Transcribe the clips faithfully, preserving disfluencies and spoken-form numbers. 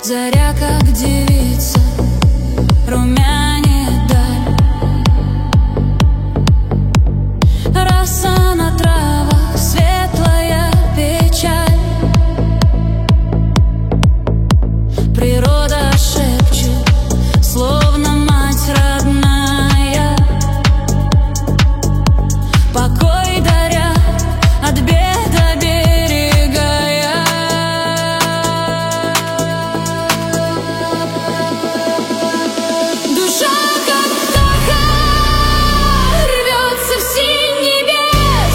Заря, как девица, румянеет даль. Роса на травах, светлая печаль. Природа шепчет, словно мать родная, покой даря, от бед оберегая. Душа, как птаха, рвется в синь небес,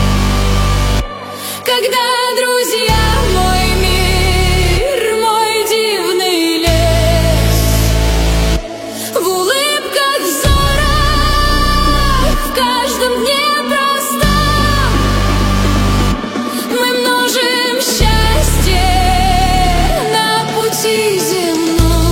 когда друзья мой мир, мой дивный лес. В улыбках, взорах, в каждом дне простом мы множим счастье на пути земном.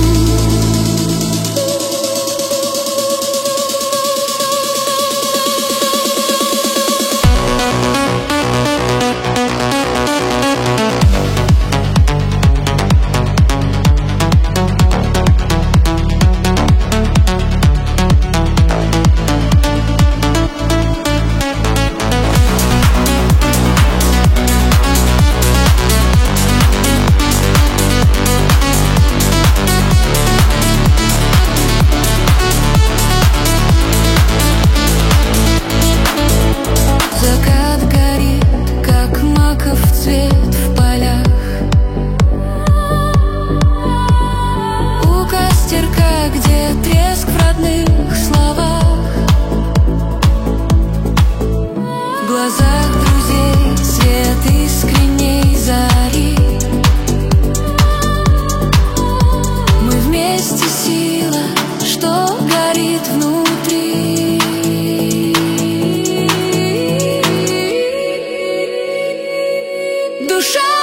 Закат горит, как маков цвет в полях. У костерка, где треск в родных словах. В глазах друзей свет искренней зари. Мы вместе сила, что горит внутри. Душа